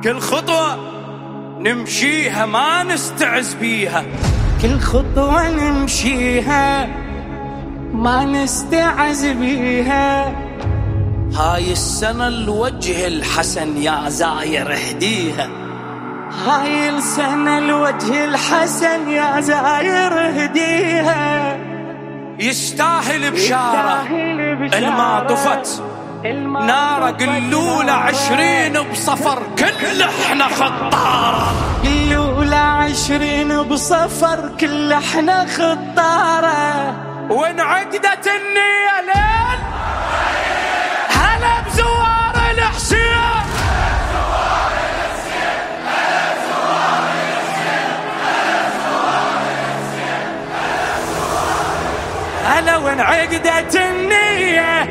كل خطوة نمشيها ما نستعز بيها، كل خطوة نمشيها ما نستعز بيها. هاي السنة الوجه الحسن يا زاير اهديها، هاي السنة الوجه الحسن يا زاير اهديها. يستاهل بشارة الما طفت نارة، قلولة 20 بصفر كل احنا خطارة، قلولة 20 بصفر كل احنا خطارة. وانعقدت النية ليل هلا بزوار الحسين، هلا وانعقدت النية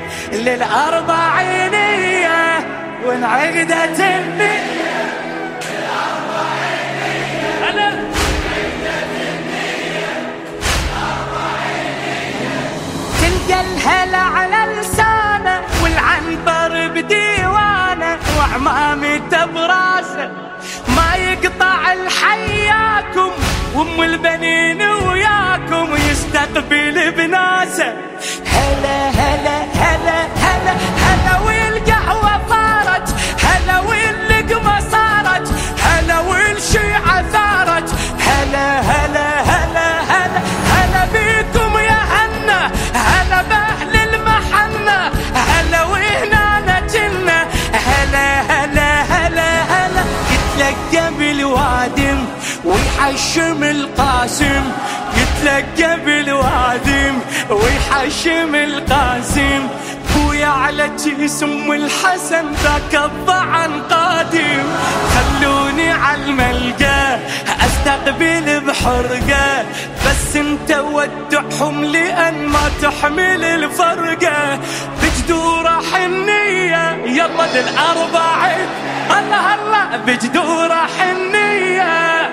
للأربعينية، وانعقدت النية للأربعينية، هلا وانعقدت النية للأربعينية. تلقى الهلا على لسانه والعنبر بديوانه وعمامته براسه، ما يقطع الحياكم وام البنين وياكم يستقبل بناسه. هلا هلا هلا هلا هلا والقهوة صارت، هلا واللقمة صارت، هلا والشيعة ثارت. هلا هلا هلا هلا هلا بيكم يا هنا، هلا بأهل المحنة، هلا وهنا نجلنا. هلا هلا هلا هلا يتلقى بالوادم ويحشم القاسم، يتلقى بالوادم ويحشم القاسم. بويا على جسم الحسن ذاك الضعن قادم، خلوني على الملقى استقبل بحرقه، بس انت ودعهم لان ما تحمل الفرقه. بجدوره حنيه يلا للأربعين، الله الله بجدوره حنيه،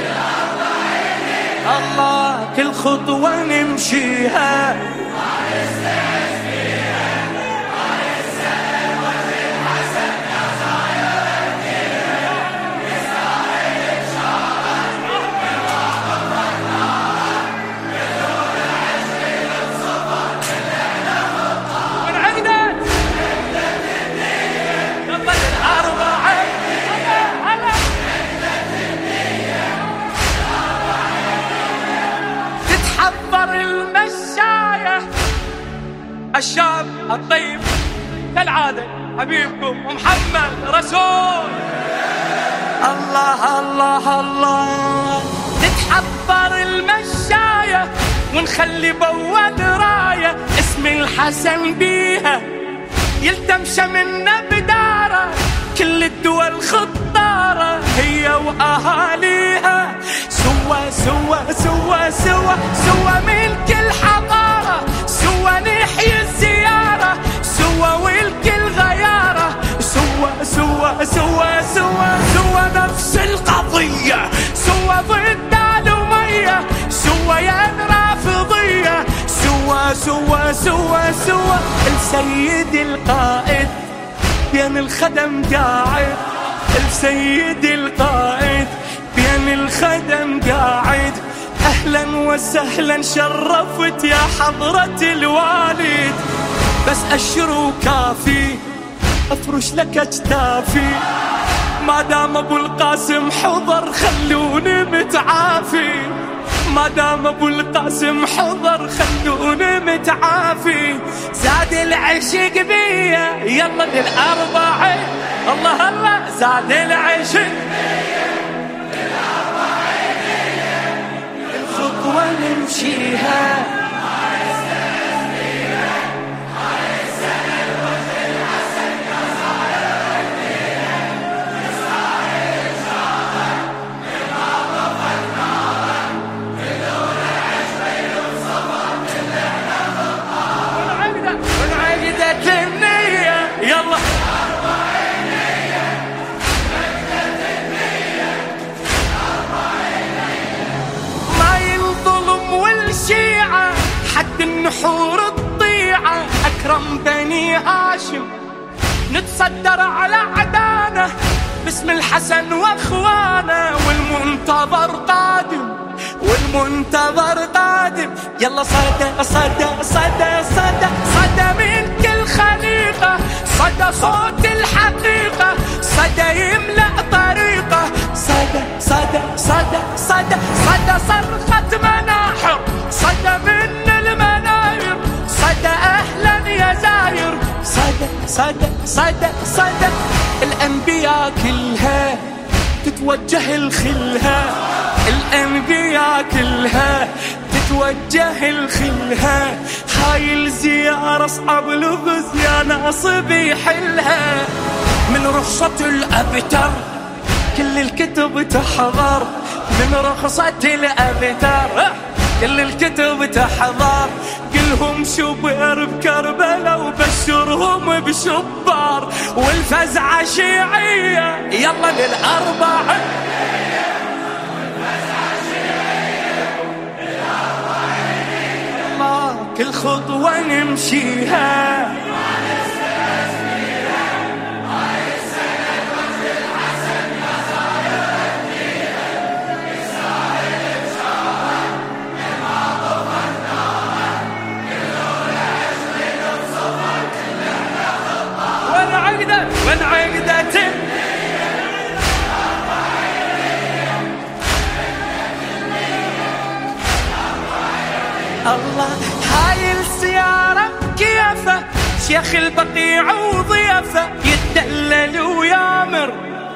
الله كل خطوة نمشيها ما نستعز بيها. هاي السنة الوجه الحسن يا زاير اهديها، يستاهل بشارة بالواقف النارة، بدون 20 بصفر كل احنا خطارة. وانعقدت النية يلا للأربعين، هلا انعقدت النية تتحضر المشاية. الشاب الطيب كالعادة حبيبكم محمد رسول، الله الله الله. تتحضر المشاية ونخلي بول راية اسم الحسن بيها، يلتم شمنا بدارة كل الدول خطارة هي وأهاليها. سوا سوا سوا سوا سوا ملك الحضارة، سوا نحيي الزيارة، سوا والكل غيارة، سوا سوا سوا سوا سوا نفس القضية، سوا ضد الأمية، سوا يا الرافضية، سوا سوا سوا سوا السيد القائد بين الخدم قاعد، السيد القائد بين الخدم قاعد. أهلا وسهلا شرفت يا حضرة الوالد، بس أشر كافي أفرش لك أجتافي، ما دام أبو القاسم حضر خلوني متعافي، ما دام أبو القاسم حضر خلوني متعافي. زاد العشق بيا يلا للأربعين، الله الله زاد العشق الخطوة نمشيها ما نستعز بيها. هاي السنة الوجه الحسن يا زاير اهديها، يستاهل بشارة بالواقف النارة، بدون 20 بصفر كل احنا خطارة. وانعقدت النية يلا حد النحور الضيعة أكرم بني هاشم، نتصدر على عدانة باسم الحسن واخوانه، والمنتظر قادم والمنتظر قادم. يلا صدى صدى صدى صدى صدى من كل خليقة، صدى صوت الحقيقة، صدى يملأ طريقة، صدى صدى صدى صدى صدى صرخة مناحر، صدى من المناير، صدى أهلا يا زاير، صدى صدى صدى صدى. الأنبياء كلها تتوجه الخلها، الأنبياء كلها تتوجه الخلها. هاي الزيارة أصعب لغز يا ناصب يحلها. من رخصة الأبتر كل الكتب تحضر، من رخصة الأبتر كل الكتب تحضر. قلهم شبر بكربلاء وبشرهم بشبار، والفزعة شيعية يلا للأربعة. كل خطوة نمشيها وانعقدت الله. هاي السيارة كيفه شيخ البقيع وضيفه، يتدلل ويامر.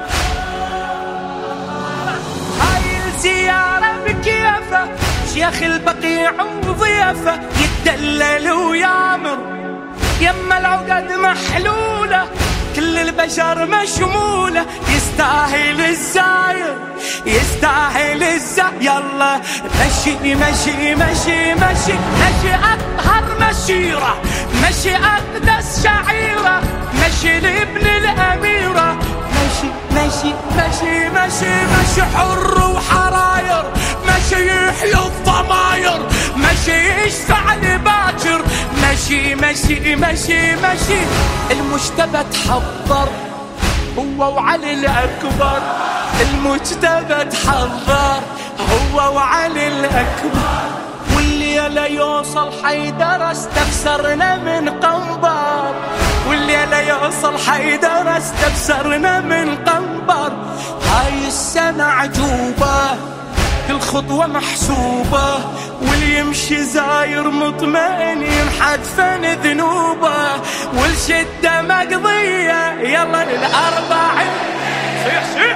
هاي السيارة بكيفه شيخ البقيع وضيفه، يتدلل ويامر. يما العقد محلولة كل البشر مشمولة، يستاهل الزاير يستاهل الزاير. يلا مشي مشي مشي مشي مشي أطهر مشيرة، مشي أقدس شعيرة، مشي لابن الأميرة، مشي مشي مشي مشي مشي حر وحراير، مشي يحيي الضماير، مشي يشفع لباكر، مشي مشي مشي مشي. المجتبى تحضر هو وعلي الأكبر، المجتبى تحضر هو وعلي الأكبر. والليلة يوصل حيدر استفسرنا من قنبر، والليلة يوصل حيدر استفسرنا من قنبر. هاي السنة عجوبة كل خطوة محسوبة، واللي يمشي زاير مطمئن ينحد فن ذنوبه، والشدة مقضية يلا للأربعين. صيح صيح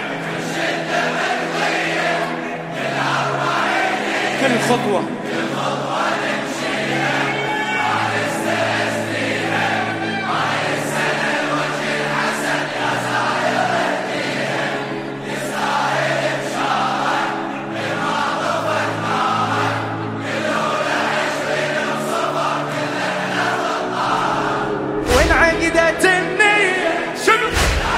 كل خطوة نمشيها على السلسلة، على السنة الوجه الحسن يا زاير فيها، يستاهل بشارة بالمعروف والنار، كلنا عشرين بصبر كلنا بالنار. وانعقدت النية شنو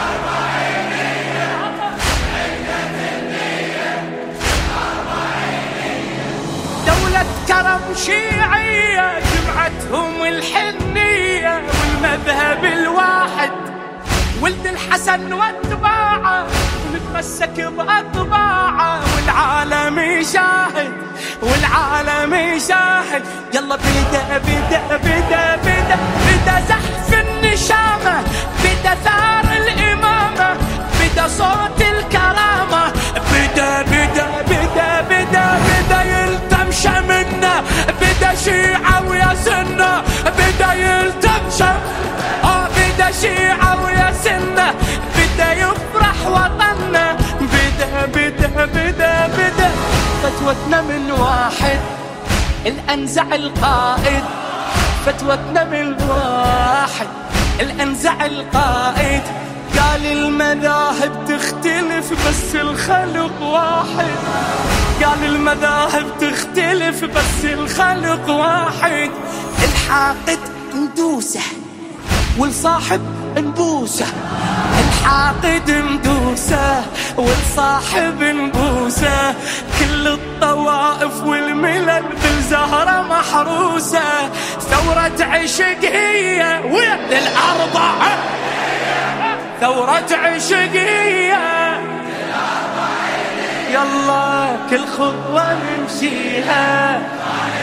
كرم شيعية جمعتهم الحنية، والمذهب الواحد ولد الحسن واتباعه، ونتمسك بأطباعه، والعالم يشاهد والعالم يشاهد. يلا بدا بدا بدا بدا بدا زحف النشامة، بدا ثار الإمامة، بدا صوت الكرامة، بدا بدا بدا بدا بدا يلتم شمنا، بدا شيعة ويا سنة، بدا يلتم شم بدا شيعة ويا سنة، بدا يفرح وطننا، بدا بدا بدا بدا. فتوتنا من واحد الأنزع القائد، فتوتنا من واحد الأنزع القائد. قال المذاهب تختلف بس الخلق واحد، قال المذاهب تختلف بس الخلق واحد. الحاقد ندوسه والصاحب نبوسه، الحاقد ندوسه والصاحب نبوسه. كل الطوائف والملل بالزهرة محروسة، ثورة عشق هي للأربعة، ثورة عشق هي يلا كل خطوة نمشيها